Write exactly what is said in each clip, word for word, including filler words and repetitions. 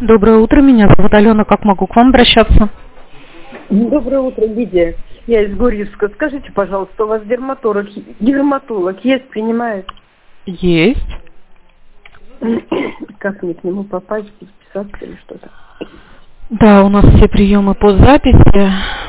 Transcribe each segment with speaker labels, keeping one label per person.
Speaker 1: Доброе утро, меня зовут Алена. Как могу к вам обращаться?
Speaker 2: Доброе утро, Лидия. Я из Гурьевска. Скажите, пожалуйста, у вас дерматолог, дерматолог есть, принимает?
Speaker 1: Есть.
Speaker 2: Как мне к нему попасть, записаться или что-то?
Speaker 1: Да, у нас все приемы по записи.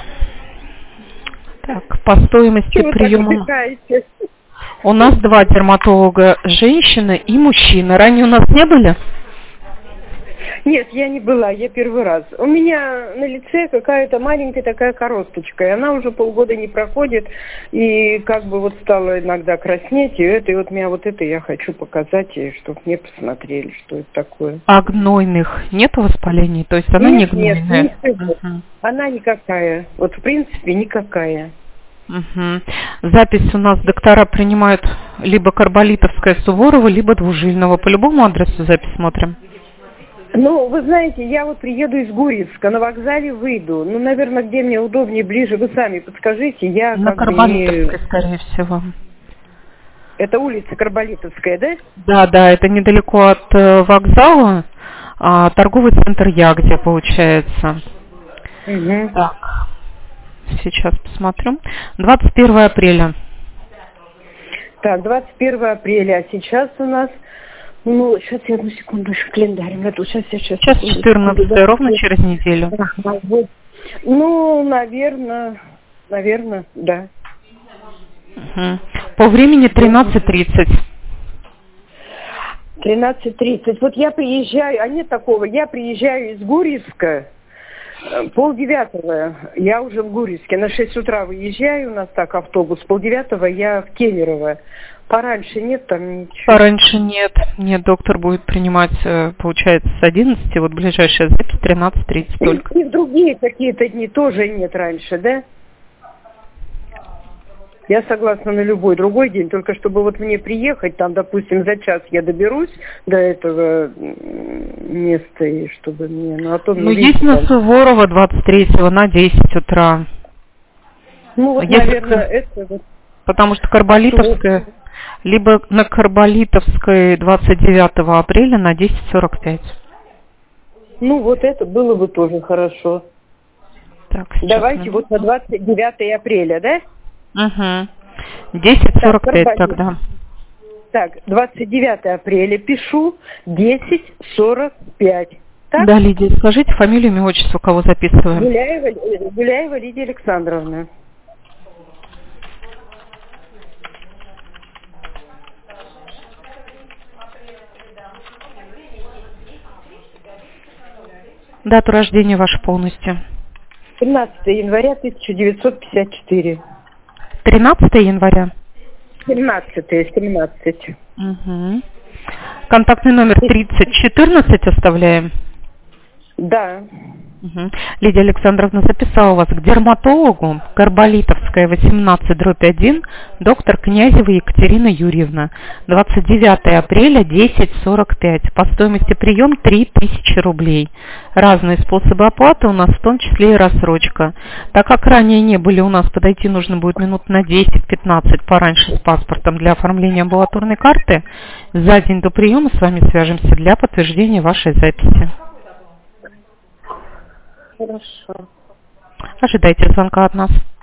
Speaker 1: Так, по стоимости
Speaker 2: Чего
Speaker 1: приема...
Speaker 2: так отдыхаете?
Speaker 1: У нас два дерматолога, женщина и мужчина. Ранее у нас не были?
Speaker 2: Нет, я не была, я первый раз. У меня на лице какая-то маленькая такая коросточка, и она уже полгода не проходит, и как бы вот стала иногда краснеть, и это, и вот меня вот это я хочу показать, и чтобы мне посмотрели, что это такое.
Speaker 1: А гнойных нет воспалений? То есть она
Speaker 2: Нет,
Speaker 1: не
Speaker 2: нет,
Speaker 1: гнойная?
Speaker 2: нет,
Speaker 1: Угу.
Speaker 2: она никакая. Вот в принципе никакая.
Speaker 1: Угу. Запись у нас доктора принимают либо Карболитовская, Суворова, либо Двужильного. По любому адресу запись смотрим.
Speaker 2: Ну, вы знаете, я вот приеду из Гурьевска, на вокзале выйду. Ну, наверное, где мне удобнее, ближе, вы сами подскажите. Я
Speaker 1: На
Speaker 2: как бы
Speaker 1: Карболитовской,
Speaker 2: не...
Speaker 1: скорее всего.
Speaker 2: Это улица Карболитовская, да?
Speaker 1: Да, да, это недалеко от э, вокзала, а, торговый центр Ягдя, получается.
Speaker 2: Угу.
Speaker 1: Так, сейчас посмотрю. двадцать первое апреля.
Speaker 2: Так, двадцать первое апреля, а сейчас у нас... Ну, сейчас я одну секунду, еще календарь. Сейчас, сейчас, сейчас.
Speaker 1: Сейчас четырнадцатое, ровно через неделю.
Speaker 2: Ага, вот. Ну, наверное, наверное, да.
Speaker 1: Угу. По времени тринадцать тридцать.
Speaker 2: тринадцать тридцать. Вот я приезжаю, а нет такого, я приезжаю из Гурьевска, полдевятого, я уже в Гурьевске, на шесть утра выезжаю, у нас так автобус, полдевятого я в Кемерово. Пораньше нет там ничего?
Speaker 1: Пораньше нет. Нет, доктор будет принимать, получается, с одиннадцати, вот ближайшая запись тринадцать тридцать только.
Speaker 2: И в другие какие-то дни тоже нет раньше, да? Я согласна на любой другой день, только чтобы вот мне приехать, там, допустим, за час я доберусь до этого места, и чтобы мне... Ну, а то
Speaker 1: ну
Speaker 2: мне
Speaker 1: есть на
Speaker 2: там...
Speaker 1: Суворова двадцать третьего на десять утра.
Speaker 2: Ну, вот,
Speaker 1: Если...
Speaker 2: наверное, это... Вот...
Speaker 1: Потому что Карболитовская... Либо на Карболитовской двадцать девятого апреля на десять сорок пять.
Speaker 2: Ну, вот это было бы тоже хорошо.
Speaker 1: Так,
Speaker 2: давайте
Speaker 1: минуту.
Speaker 2: вот на двадцать девятое апреля, да?
Speaker 1: Угу. десять сорок пять
Speaker 2: так,
Speaker 1: тогда.
Speaker 2: Так, двадцать девятое апреля пишу, десять сорок пять. Так?
Speaker 1: Да, Лидия, скажите фамилию, имя, отчество, кого записываем?
Speaker 2: Гуляева, Гуляева Лидия Александровна.
Speaker 1: Дату рождения вашу полностью.
Speaker 2: семнадцатое января тысяча девятьсот пятьдесят четыре.
Speaker 1: тринадцатое января?
Speaker 2: семнадцатое, семнадцать.
Speaker 1: Угу. Контактный номер тридцать четырнадцать оставляем?
Speaker 2: Да.
Speaker 1: Угу. Лидия Александровна записала вас к дерматологу, Карболитовская, восемнадцать дробь один, доктор Князева Екатерина Юрьевна, двадцать девятое апреля, десять сорок пять. По стоимости прием три тысячи рублей. Разные способы оплаты у нас, в том числе и рассрочка. Так как ранее не были у нас, подойти нужно будет минут на десять-пятнадцать пораньше с паспортом для оформления амбулаторной карты. За день до приема с вами свяжемся для подтверждения вашей записи.
Speaker 2: Хорошо.
Speaker 1: Ожидайте звонка от нас.